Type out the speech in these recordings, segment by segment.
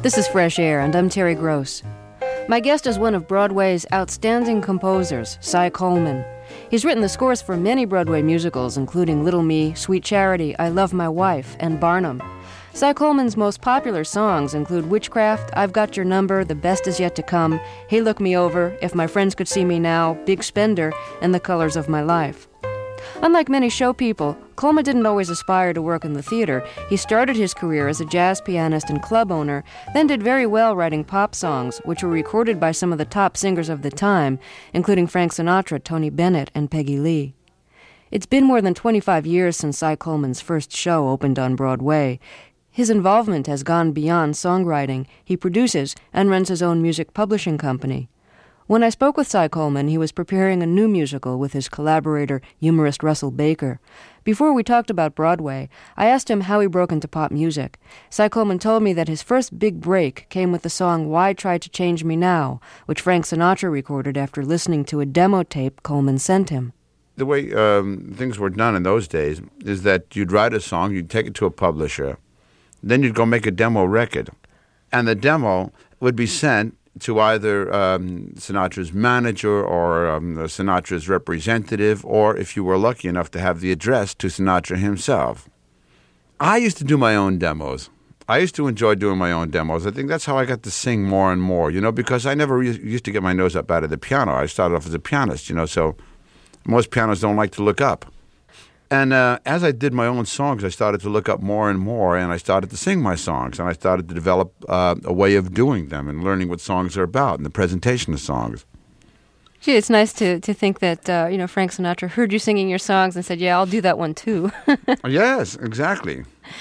This is Fresh Air, and I'm Terry Gross. My guest is one of Broadway's outstanding composers, Cy Coleman. He's written the scores for many Broadway musicals, including Little Me, Sweet Charity, I Love My Wife, and Barnum. Cy Coleman's most popular songs include Witchcraft, I've Got Your Number, The Best Is Yet to Come, Hey Look Me Over, If My Friends Could See Me Now, Big Spender, and The Colors of My Life. Unlike many show people, Coleman didn't always aspire to work in the theater. He started his career as a jazz pianist and club owner, then did very well writing pop songs, which were recorded by some of the top singers of the time, including Frank Sinatra, Tony Bennett, and Peggy Lee. It's been more than 25 years since Cy Coleman's first show opened on Broadway. His involvement has gone beyond songwriting. He produces and runs his own music publishing company. When I spoke with Cy Coleman, he was preparing a new musical with his collaborator, humorist Russell Baker. Before we talked about Broadway, I asked him how he broke into pop music. Cy Coleman told me that his first big break came with the song Why Try to Change Me Now, which Frank Sinatra recorded after listening to a demo tape Coleman sent him. The way things were done in those days is that you'd write a song, you'd take it to a publisher, then you'd go make a demo record, and the demo would be sent to either Sinatra's manager or Sinatra's representative, or if you were lucky enough to have the address, to Sinatra himself. I used to do my own demos. I used to enjoy doing my own demos. I think that's how I got to sing more and more, because I never used to get my nose up out of the piano. I started off as a pianist, so most pianists don't like to look up. And as I did my own songs, I started to look up more and more, and I started to sing my songs, and I started to develop a way of doing them and learning what songs are about and the presentation of songs. Gee, it's nice to think that, Frank Sinatra heard you singing your songs and said, yeah, I'll do that one too. Yes, exactly.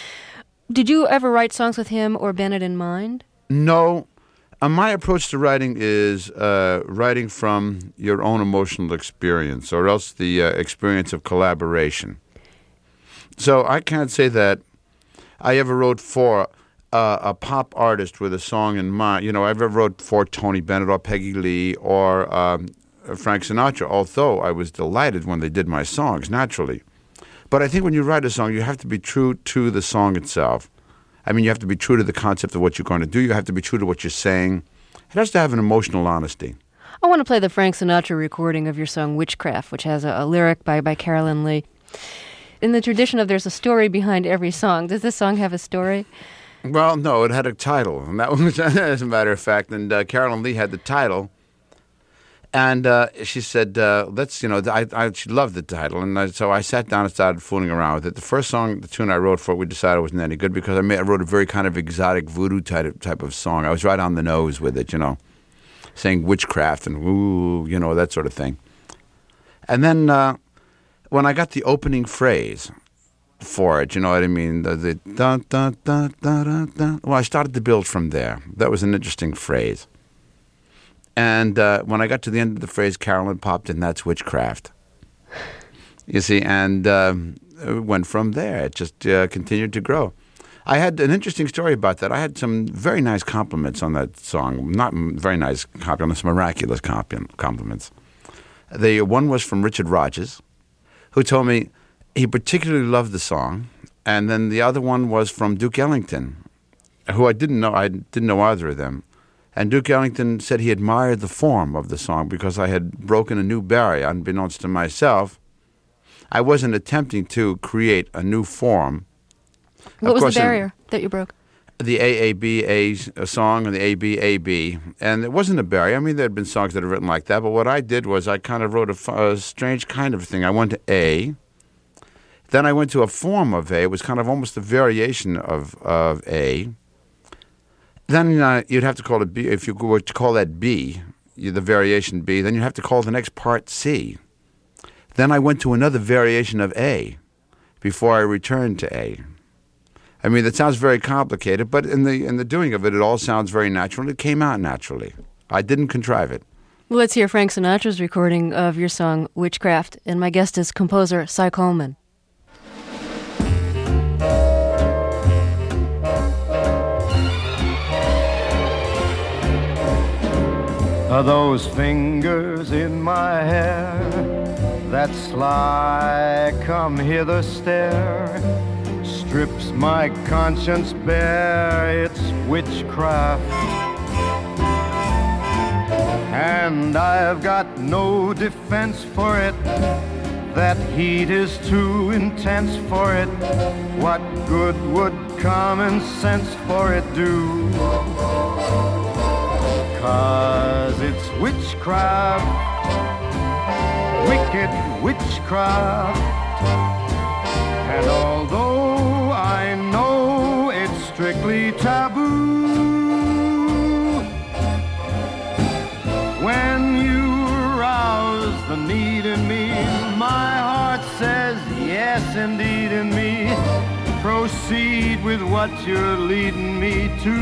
Did you ever write songs with him or Bennett in mind? No. My approach to writing is writing from your own emotional experience, or else the experience of collaboration. So I can't say that I ever wrote for a pop artist with a song in mind. I ever wrote for Tony Bennett or Peggy Lee or Frank Sinatra, although I was delighted when they did my songs, naturally. But I think when you write a song, you have to be true to the song itself. You have to be true to the concept of what you're going to do. You have to be true to what you're saying. It has to have an emotional honesty. I want to play the Frank Sinatra recording of your song Witchcraft, which has a lyric by Carolyn Lee. In the tradition of there's a story behind every song, does this song have a story? Well, no, it had a title, and that was, as a matter of fact, and Carolyn Lee had the title. And she said, she loved the title. And so I sat down and started fooling around with it. The first song, the tune I wrote for it, we decided wasn't any good because I wrote a very kind of exotic voodoo type of song. I was right on the nose with it, saying witchcraft and woo, that sort of thing. And then when I got the opening phrase for it, you know what I mean, the dun, dun, dun, dun, dun, dun, well, I started to build from there. That was an interesting phrase. And when I got to the end of the phrase, Carolyn popped in, that's witchcraft. You see, and it went from there. It just continued to grow. I had an interesting story about that. I had some very nice compliments on that song. Not very nice compliments, miraculous compliments. The one was from Richard Rodgers, who told me he particularly loved the song. And then the other one was from Duke Ellington, who I didn't know. I didn't know either of them. And Duke Ellington said he admired the form of the song because I had broken a new barrier. Unbeknownst to myself, I wasn't attempting to create a new form. What was the barrier that you broke? The AABA song and the ABAB. And it wasn't a barrier. There had been songs that had written like that. But what I did was I kind of wrote a strange kind of thing. I went to A. Then I went to a form of A. It was kind of almost a variation of A. Then you'd have to call it B. If you were to call that B, the variation B, then you'd have to call the next part C. Then I went to another variation of A before I returned to A. That sounds very complicated, but in the doing of it, it all sounds very natural. It came out naturally. I didn't contrive it. Well, let's hear Frank Sinatra's recording of your song Witchcraft, and my guest is composer Cy Coleman. Are those fingers in my hair that sly come hither stare, strips my conscience bare, it's witchcraft. And I've got no defense for it. That heat is too intense for it. What good would common sense for it do? 'Cause it's witchcraft, wicked witchcraft. And although I know it's strictly taboo, when you rouse the need in me, my heart says yes indeed in me. Proceed with what you're leading me to.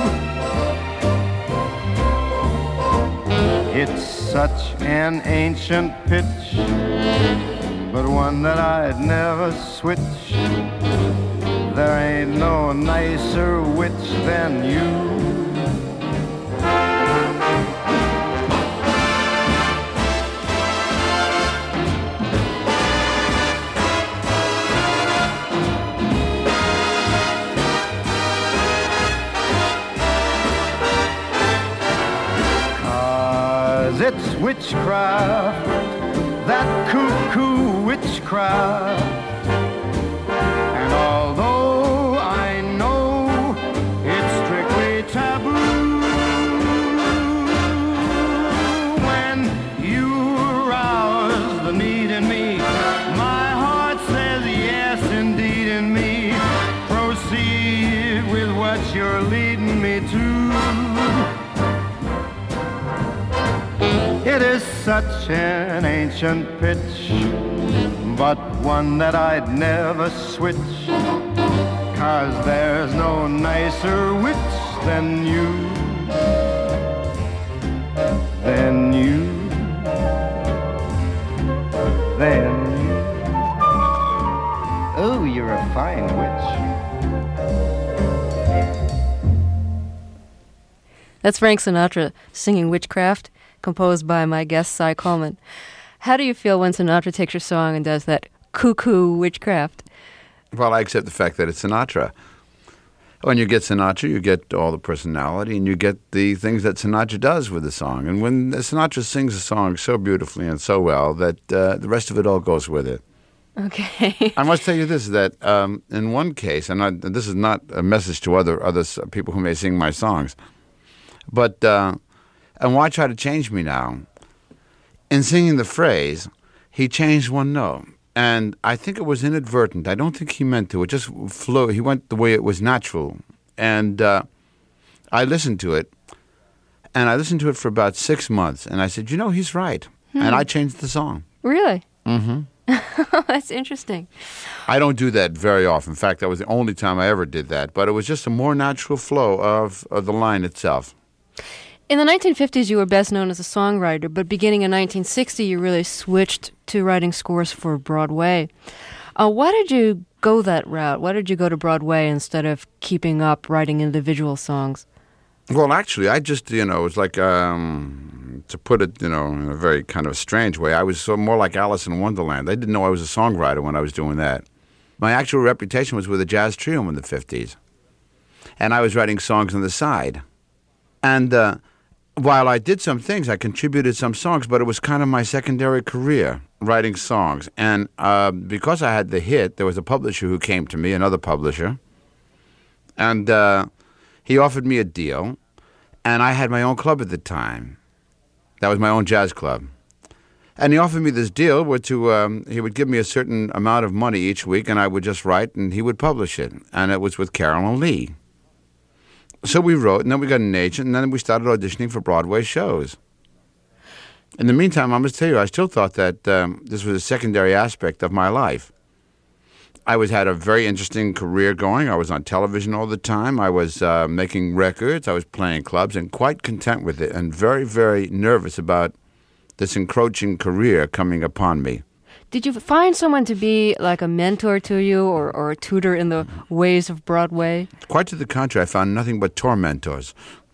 It's such an ancient pitch, but one that I'd never switch. There ain't no nicer witch than you. It's witchcraft, that cuckoo witchcraft. And although I know it's strictly taboo, when you rouse the need in me, my heart says yes indeed in me. Proceed with what you're leading me to. It is such an ancient pitch, but one that I'd never switch. 'Cause there's no nicer witch than you, than you, than you. Oh, you're a fine witch. That's Frank Sinatra singing Witchcraft, composed by my guest, Cy Coleman. How do you feel when Sinatra takes your song and does that cuckoo witchcraft? Well, I accept the fact that it's Sinatra. When you get Sinatra, you get all the personality and you get the things that Sinatra does with the song. And when Sinatra sings a song so beautifully and so well that the rest of it all goes with it. Okay. I must tell you this, that in one case, and this is not a message to other people who may sing my songs, but and why try to change me now? In singing the phrase, he changed one note. And I think it was inadvertent. I don't think he meant to. It just flew. He went the way it was natural. And I listened to it. And I listened to it for about 6 months. And I said, he's right. And I changed the song. Really? Mm-hmm. That's interesting. I don't do that very often. In fact, that was the only time I ever did that. But it was just a more natural flow of the line itself. In the 1950s, you were best known as a songwriter, but beginning in 1960, you really switched to writing scores for Broadway. Why did you go that route? Why did you go to Broadway instead of keeping up writing individual songs? Well, actually, I just, it was like, to put it, in a very kind of strange way, I was more like Alice in Wonderland. They didn't know I was a songwriter when I was doing that. My actual reputation was with a jazz trio in the 50s. And I was writing songs on the side. And while I did some things, I contributed some songs, but it was kind of my secondary career, writing songs. And because I had the hit, there was a publisher who came to me, another publisher, and he offered me a deal, and I had my own club at the time. That was my own jazz club. And he offered me this deal where he would give me a certain amount of money each week, and I would just write, and he would publish it. And it was with Carolyn Lee. So we wrote, and then we got an agent, and then we started auditioning for Broadway shows. In the meantime, I must tell you, I still thought that this was a secondary aspect of my life. I had a very interesting career going. I was on television all the time. I was making records. I was playing clubs, and quite content with it, and very, very nervous about this encroaching career coming upon me. Did you find someone to be like a mentor to you or a tutor in the ways of Broadway? Quite to the contrary, I found nothing but tormentors.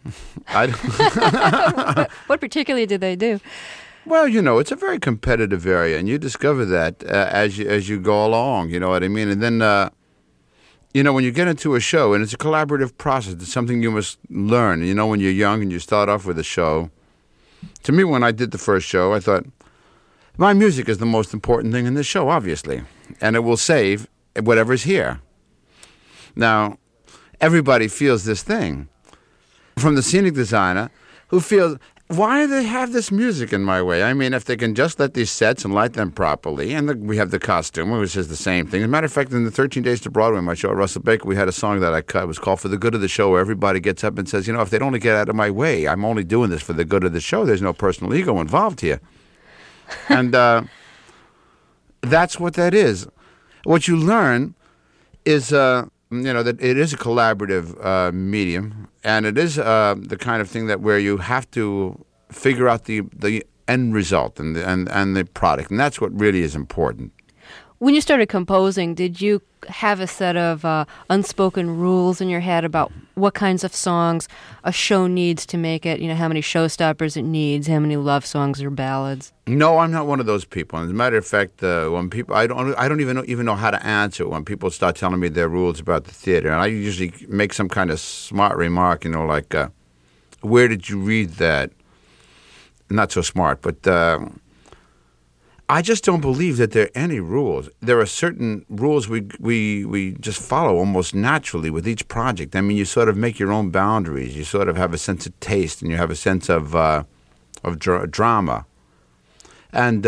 What particularly did they do? Well, it's a very competitive area, and you discover that as you go along, you know what I mean? And then You know, when you get into a show, and it's a collaborative process, it's something you must learn. You know, when you're young and you start off with a show, to me, when I did the first show, I thought, my music is the most important thing in this show, obviously, and it will save whatever's here. Now, everybody feels this thing. From the scenic designer, who feels, why do they have this music in my way? I mean, if they can just let these sets and light them properly, and we have the costume, which is the same thing. As a matter of fact, in the 13 Days to Broadway, my show at Russell Baker, we had a song that I cut. It was called For the Good of the Show, where everybody gets up and says, you know, if they don't get out of my way, I'm only doing this for the good of the show. There's no personal ego involved here. And that's what that is. What you learn is, that it is a collaborative medium, and it is the kind of thing that where you have to figure out the end result and the product, and that's what really is important. When you started composing, did you have a set of unspoken rules in your head about what kinds of songs a show needs to make it? You know, how many showstoppers it needs, how many love songs or ballads? No, I'm not one of those people. As a matter of fact, when people, I don't even know how to answer when people start telling me their rules about the theater, and I usually make some kind of smart remark, like, "Where did you read that?" Not so smart, but. I just don't believe that there are any rules. There are certain rules we just follow almost naturally with each project. I mean, you sort of make your own boundaries. You sort of have a sense of taste, and you have a sense of drama, and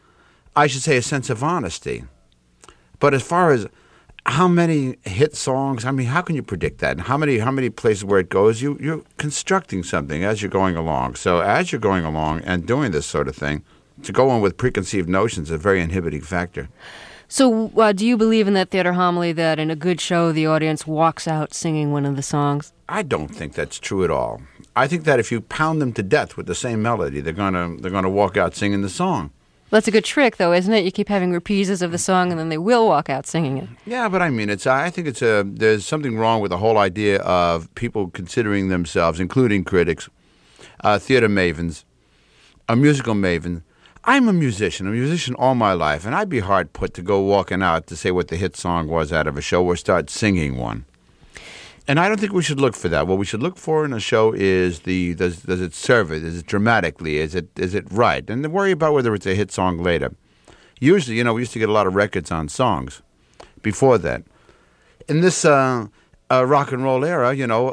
I should say a sense of honesty. But as far as how many hit songs, I mean, how can you predict that? And how many places where it goes? You're constructing something as you're going along. So as you're going along and doing this sort of thing, to go on with preconceived notions is a very inhibiting factor. So do you believe in that theater homily that in a good show the audience walks out singing one of the songs? I don't think that's true at all. I think that if you pound them to death with the same melody, they're gonna walk out singing the song. That's a good trick, though, isn't it? You keep having reprises of the song, and then they will walk out singing it. Yeah, but I mean, I think there's something wrong with the whole idea of people considering themselves, including critics, theater mavens, a musical maven. I'm a musician all my life, and I'd be hard put to go walking out to say what the hit song was out of a show or start singing one. And I don't think we should look for that. What we should look for in a show is does it serve it? Is it dramatically? Is it right? And then worry about whether it's a hit song later. Usually, we used to get a lot of records on songs before that. In this rock and roll era,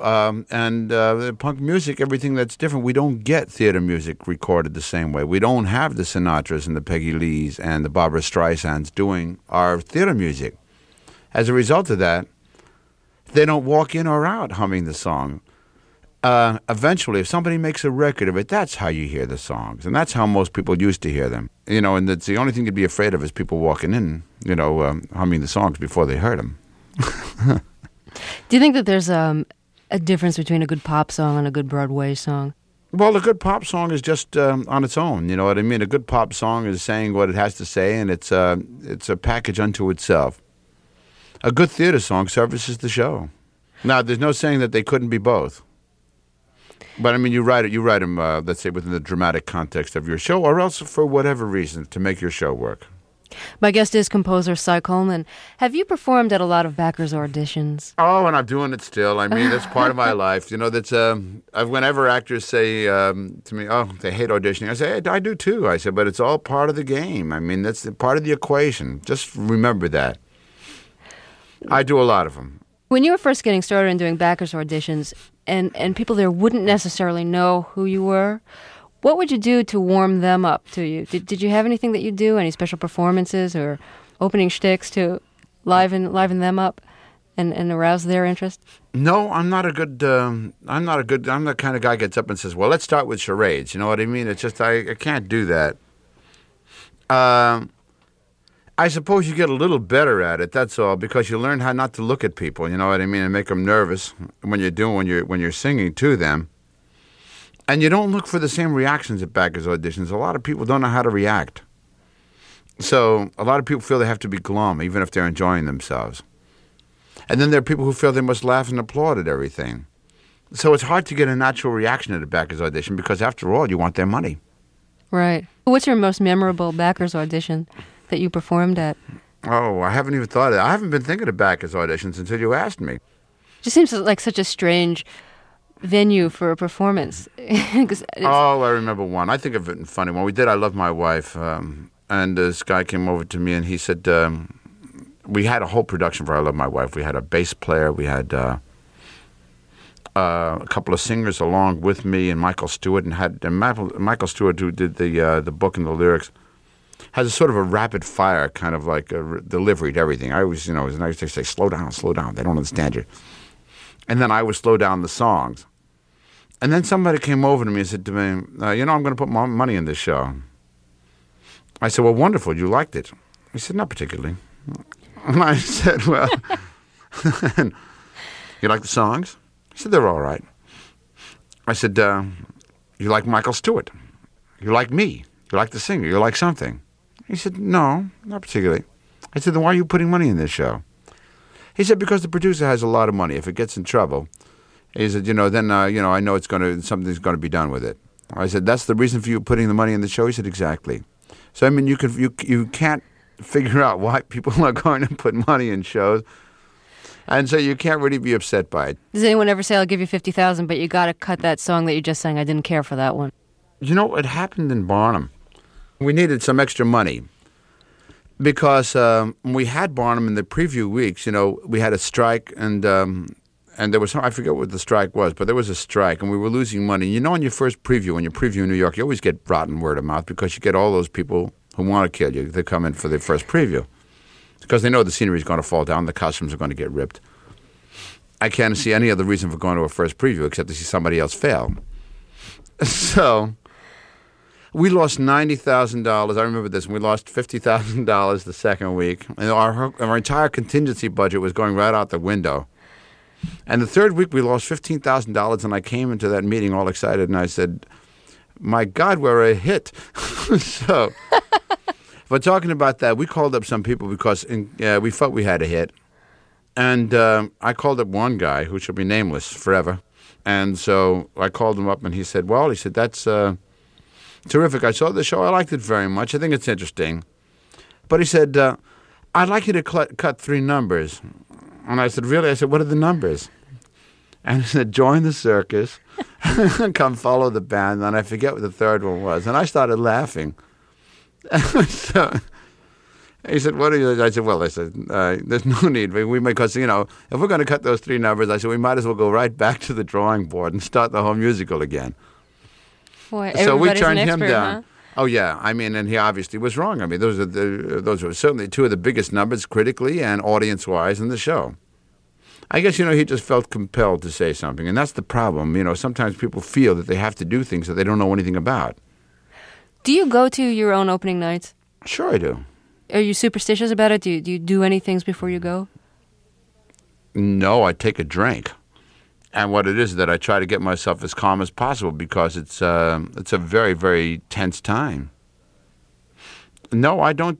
and punk music, everything that's different. We don't get theater music recorded the same way. We don't have the Sinatras and the Peggy Lees and the Barbra Streisands doing our theater music. As a result of that, they don't walk in or out humming the song. Eventually, if somebody makes a record of it, that's how you hear the songs, and that's how most people used to hear them. And that's the only thing to be afraid of is people walking in, humming the songs before they heard them. Do you think that there's a difference between a good pop song and a good Broadway song? Well, a good pop song is just on its own. You know what I mean? A good pop song is saying what it has to say, and it's a package unto itself. A good theater song services the show. Now, there's no saying that they couldn't be both. But I mean, you write them, let's say, within the dramatic context of your show, or else for whatever reason to make your show work. My guest is composer Cy Coleman. Have you performed at a lot of backers' auditions? Oh, and I'm doing it still. I mean, that's part of my life. That's whenever actors say to me, "Oh, they hate auditioning," I say, hey, "I do too." I said, "But it's all part of the game. I mean, that's part of the equation. Just remember that." I do a lot of them. When you were first getting started in doing backers' auditions, and people there wouldn't necessarily know who you were, what would you do to warm them up to you? Did you have anything that you do, any special performances or opening shticks to liven them up and arouse their interest? No, I'm not the kind of guy who gets up and says, well, let's start with charades. You know what I mean? It's just, I can't do that. I suppose you get a little better at it, that's all, because you learn how not to look at people, you know what I mean, and make them nervous when you're singing to them. And you don't look for the same reactions at backers' auditions. A lot of people don't know how to react. So a lot of people feel they have to be glum, even if they're enjoying themselves. And then there are people who feel they must laugh and applaud at everything. So it's hard to get a natural reaction at a backers' audition because, after all, you want their money. Right. What's your most memorable backers' audition that you performed at? Oh, I haven't even thought of it. I haven't been thinking of Bacchus auditions until you asked me. Just seems like such a strange venue for a performance. Oh, I remember one. I think of it in a funny one. We did I Love My Wife, and this guy came over to me and he said, we had a whole production for I Love My Wife. We had a bass player, we had a couple of singers along with me, and Michael Stewart, Michael Stewart, who did the book and the lyrics, has a sort of a rapid fire kind of like a delivery to everything. I always, I used to say, slow down, they don't understand you. And then I would slow down the songs. And then somebody came over to me and said to me, I'm going to put my money in this show. I said, well, wonderful, you liked it. He said, not particularly. And I said, well, you like the songs? He said, they're all right. I said, you like Michael Stewart? You like me? You like the singer? You like something? He said, no, not particularly. I said, then why are you putting money in this show? He said, because the producer has a lot of money. If it gets in trouble, he said, then I know something's going to be done with it. I said, that's the reason for you putting the money in the show? He said, exactly. So, I mean, you can't figure out why people are going to put money in shows. And so you can't really be upset by it. Does anyone ever say, I'll give you $50,000, but you got to cut that song that you just sang? I didn't care for that one. It happened in Barnum. We needed some extra money because we had Barnum in the preview weeks. We had a strike, and there was I forget what the strike was, but there was a strike, and we were losing money. On your first preview, when you preview in New York, you always get rotten word of mouth because you get all those people who want to kill you. They come in for the first preview because they know the scenery is going to fall down, the costumes are going to get ripped. I can't see any other reason for going to a first preview except to see somebody else fail. So we lost $90,000. I remember this. We lost $50,000 the second week. And our entire contingency budget was going right out the window. And the third week we lost $15,000, and I came into that meeting all excited, and I said, my God, we're a hit. So, but talking about that, we called up some people because we felt we had a hit. And I called up one guy who shall be nameless forever. And so I called him up, and he said, that's terrific. I saw the show. I liked it very much. I think it's interesting. But he said, I'd like you to cut 3 numbers. And I said, really? I said, what are the numbers? And he said, join the circus, come follow the band. And I forget what the third one was. And I started laughing. So he said, what are you? I said, there's no need. Because, if we're going to cut those 3 numbers, I said, we might as well go right back to the drawing board and start the whole musical again. Boy, so we turned an him expert, down. Huh? Oh, yeah. I mean, and he obviously was wrong. I mean, those were certainly 2 of the biggest numbers critically and audience-wise in the show. I guess, he just felt compelled to say something, and that's the problem. Sometimes people feel that they have to do things that they don't know anything about. Do you go to your own opening nights? Sure I do. Are you superstitious about it? Do you do any things before you go? No, I take a drink. And what it is that I try to get myself as calm as possible because it's a very, very tense time. No, I don't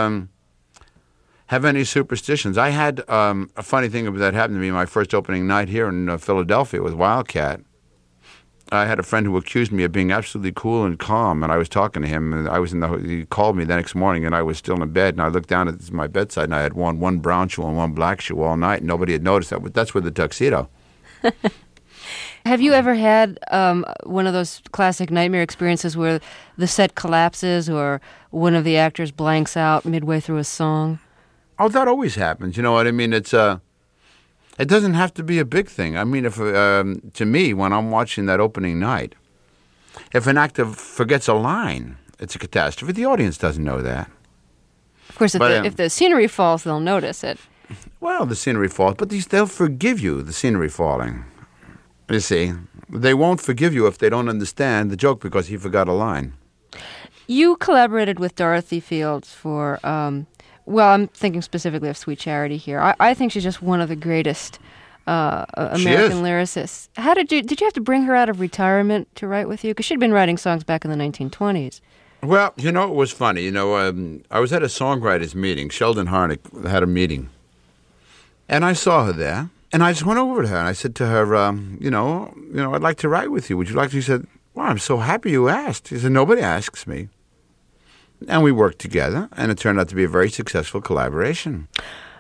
have any superstitions. I had a funny thing that happened to me my first opening night here in Philadelphia with Wildcat. I had a friend who accused me of being absolutely cool and calm, and I was talking to him, and he called me the next morning, and I was still in bed, and I looked down at my bedside, and I had worn one brown shoe and one black shoe all night, and nobody had noticed that. That's with the tuxedo. Have you ever had one of those classic nightmare experiences where the set collapses or one of the actors blanks out midway through a song? Oh, that always happens. You know what I mean? It doesn't have to be a big thing. I mean, if to me, when I'm watching that opening night, if an actor forgets a line, it's a catastrophe. The audience doesn't know that. Of course, if the scenery falls, they'll notice it. Well, the scenery falls, but they'll forgive you, the scenery falling. You see, they won't forgive you if they don't understand the joke because he forgot a line. You collaborated with Dorothy Fields for, I'm thinking specifically of Sweet Charity here. I think she's just one of the greatest American lyricists. How did you have to bring her out of retirement to write with you? Because she'd been writing songs back in the 1920s. Well, it was funny. I was at a songwriters meeting. Sheldon Harnick had a meeting. And I saw her there, and I just went over to her, and I said to her, I'd like to write with you. Would you like to? She said, well, I'm so happy you asked. She said, nobody asks me. And we worked together, and it turned out to be a very successful collaboration.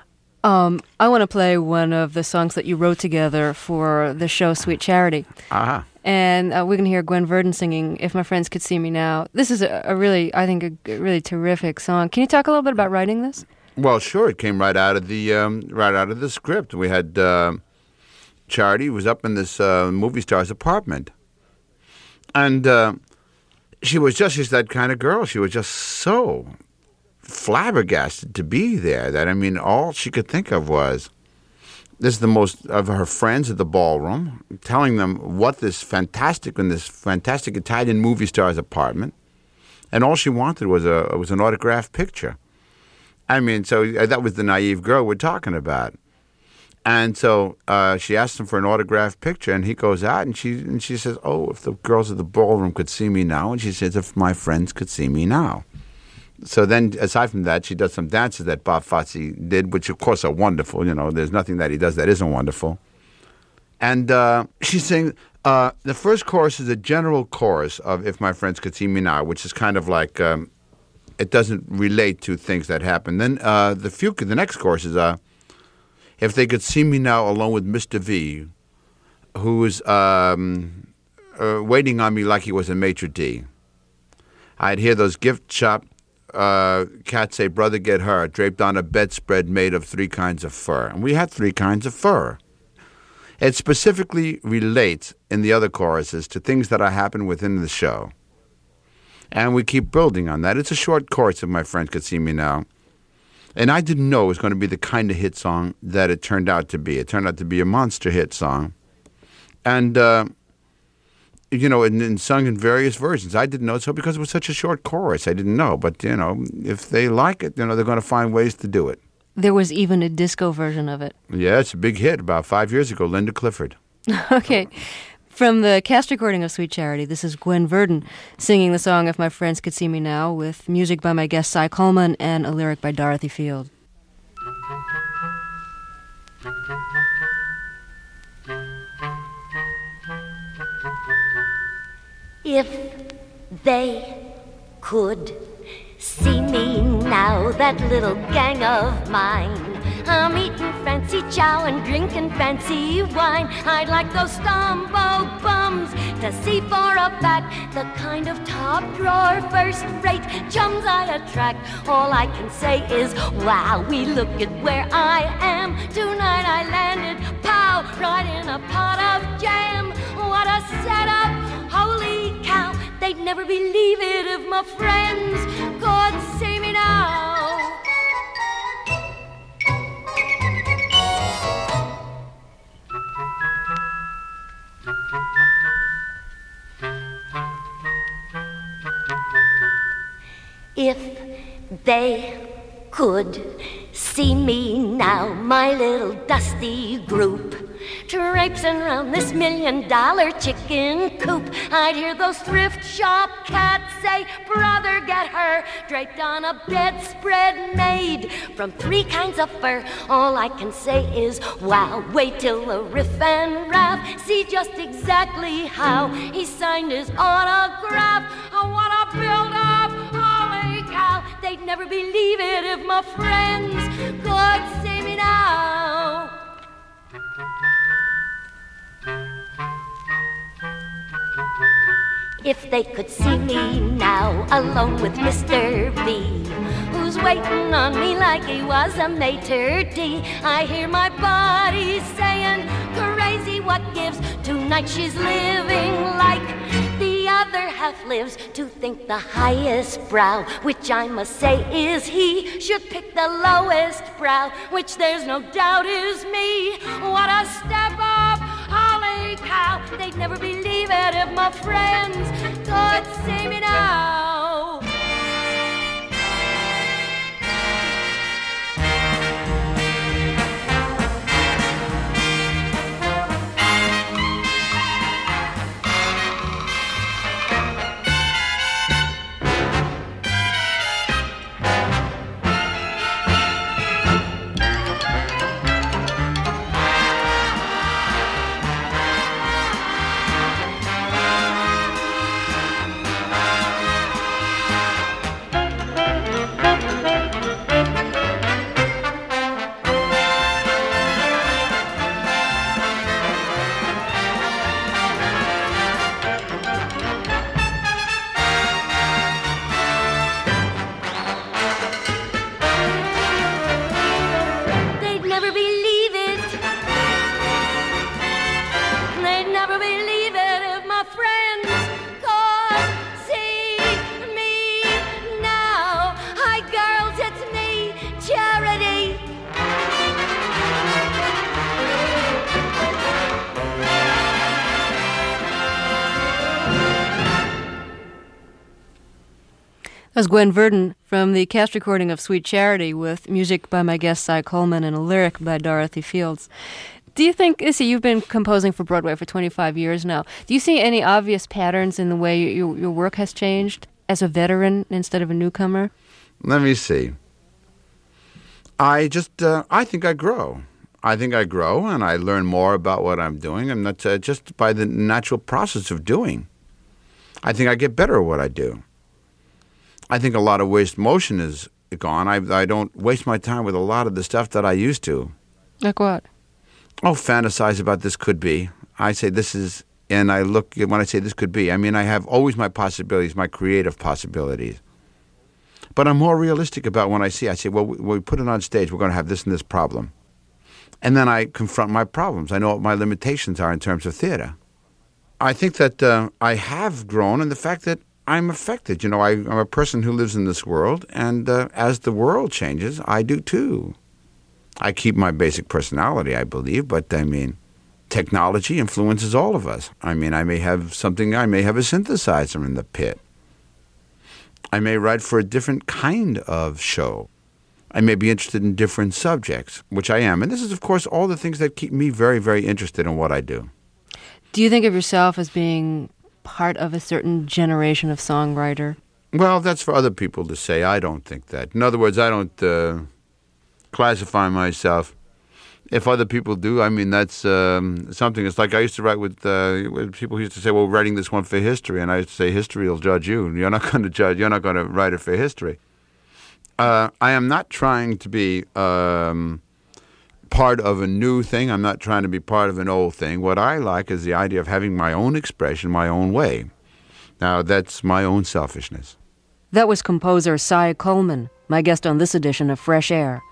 I want to play one of the songs that you wrote together for the show Sweet Charity. Ah. And we're going to hear Gwen Verdon singing If My Friends Could See Me Now. This is a really, I think, a really terrific song. Can you talk a little bit about writing this? Well, sure. It came right out of the script. We had Charity was up in this movie star's apartment. And she was just that kind of girl. She was just so flabbergasted to be there that, I mean, all she could think of was this is the most of her friends at the ballroom, telling them what this fantastic Italian movie star's apartment, and all she wanted was an autographed picture. I mean, so that was the naive girl we're talking about. And so she asked him for an autographed picture, and he goes out, and she says, "Oh, if the girls at the ballroom could see me now," and she says, "If my friends could see me now." So then, aside from that, she does some dances that Bob Fosse did, which of course are wonderful. You know, there's nothing that he does that isn't wonderful. And she's saying the first chorus is a general chorus of "If My Friends Could See Me Now," which is kind of like it doesn't relate to things that happen. Then the next chorus is "If They Could See Me Now Alone with Mr. V, who's waiting on me like he was a maitre d'. I'd hear those gift shop cats say, 'Brother, get her,' draped on a bedspread made of 3 kinds of fur." And we had 3 kinds of fur. It specifically relates in the other choruses to things that are happening within the show. And we keep building on that. It's a short chorus, "If My Friends Could See Me Now." And I didn't know it was going to be the kind of hit song that it turned out to be. It turned out to be a monster hit song. And you know, and sung in various versions. I didn't know so because it was such a short chorus. I didn't know. But, you know, if they like it, you know, they're going to find ways to do it. There was even a disco version of it. Yeah, it's a big hit about 5 years ago, Linda Clifford. Okay. From the cast recording of Sweet Charity, this is Gwen Verdon singing the song If My Friends Could See Me Now, with music by my guest Cy Coleman and a lyric by Dorothy Field. If they could see me now, that little gang of mine, I'm eating fancy chow and drinking fancy wine. I'd like those Stumbo bums to see for a fact the kind of top drawer, first rate chums I attract. All I can say is, wow, we look at where I am. Tonight I landed, pow, right in a pot of jam. What a setup, holy cow. They'd never believe it if my friends could see me now. If they could see me now, my little dusty group, traipsing around this $1 million chicken coop, I'd hear those thrift shop cats say, "Brother, get her," draped on a bedspread made from 3 kinds of fur. All I can say is, wow, wait till the riff and raff see just exactly how he signed his autograph. Oh, what a build-up, holy cow. They'd never believe it if my friends could see me now. If they could see me now alone with Mr. V, who's waiting on me like he was a maitre d'. I hear my body saying, crazy what gives. Tonight she's living like the other half lives. To think the highest brow, which I must say is he, should pick the lowest brow, which there's no doubt is me. What a step up, holy cow. They'd never believe it if my friends could see me now. That's Gwen Verdon from the cast recording of Sweet Charity with music by my guest Cy Coleman and a lyric by Dorothy Fields. Do you think, Issy, you've been composing for Broadway for 25 years now. Do you see any obvious patterns in the way your work has changed as a veteran instead of a newcomer? Let me see. I think I grow. I think I grow and I learn more about what I'm doing, and that's just by the natural process of doing. I think I get better at what I do. I think a lot of waste motion is gone. I don't waste my time with a lot of the stuff that I used to. Like what? Oh, fantasize about this could be. I say this is, and I look, when I say this could be, I mean I have always my possibilities, my creative possibilities. But I'm more realistic about when I say, well, we put it on stage, we're going to have this and this problem. And then I confront my problems. I know what my limitations are in terms of theater. I think that I have grown in the fact that I'm affected. You know, I'm a person who lives in this world, and as the world changes, I do too. I keep my basic personality, I believe, but I mean, technology influences all of us. I mean, I may have a synthesizer in the pit. I may write for a different kind of show. I may be interested in different subjects, which I am. And this is, of course, all the things that keep me very, very interested in what I do. Do you think of yourself as being part of a certain generation of songwriter? Well, that's for other people to say. I don't think that. In other words, I don't classify myself. If other people do, I mean, that's something. It's like I used to write with people who used to say, well, we're writing this one for history. And I used to say, history will judge you. You're not going to judge. You're not going to write it for history. I am not trying to be part of a new thing. I'm not trying to be part of an old thing. What I like is the idea of having my own expression, my own way. Now, that's my own selfishness. That was composer Cy Coleman, my guest on this edition of Fresh Air.